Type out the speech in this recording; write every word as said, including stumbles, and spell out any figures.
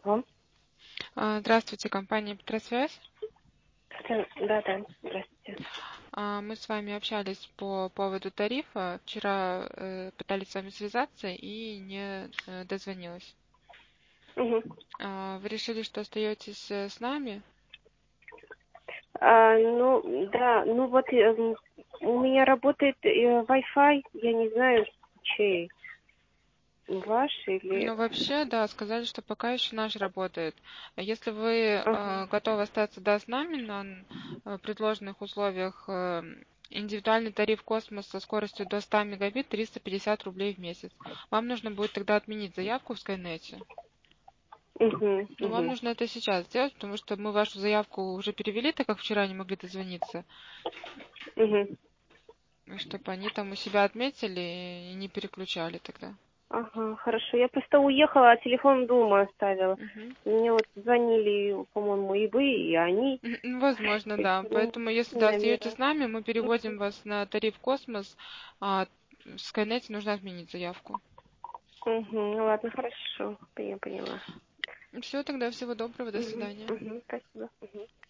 Алло. А, Здравствуйте, компания Петросвязь. Да, да, да, здравствуйте. А, Мы с вами общались по поводу тарифа. Вчера э, пытались с вами связаться и не э, дозвонилась. Мгм. А, Вы решили, что остаетесь э, с нами? А, ну, да, ну вот э, м, у меня работает э, Wi-Fi, я не знаю, чей, ваш или... Ну, вообще, да, сказали, что пока еще наш работает. А Если вы Ага. э, готовы остаться, да, с нами на э, предложенных условиях, э, индивидуальный тариф «Космос» со скоростью до ста мегабит триста пятьдесят рублей в месяц. Вам нужно будет тогда отменить заявку в Скайнете. Угу, Ну, вам угу, нужно это сейчас сделать, потому что мы вашу заявку уже перевели, так как вчера не могли дозвониться, угу. чтобы они там у себя отметили и не переключали тогда. Ага, хорошо. Я просто уехала, а телефон дома оставила. Мгм. Мне вот звонили, по-моему, и вы, и они. Ну, возможно, да. Эти Поэтому, если да, остаетесь номера. с нами, мы переводим вас на тариф «Космос», а в Скайнете нужно отменить заявку. Угу, ладно, хорошо. Я поняла. Все, тогда всего доброго, до Угу, свидания. угу, спасибо. Мгм.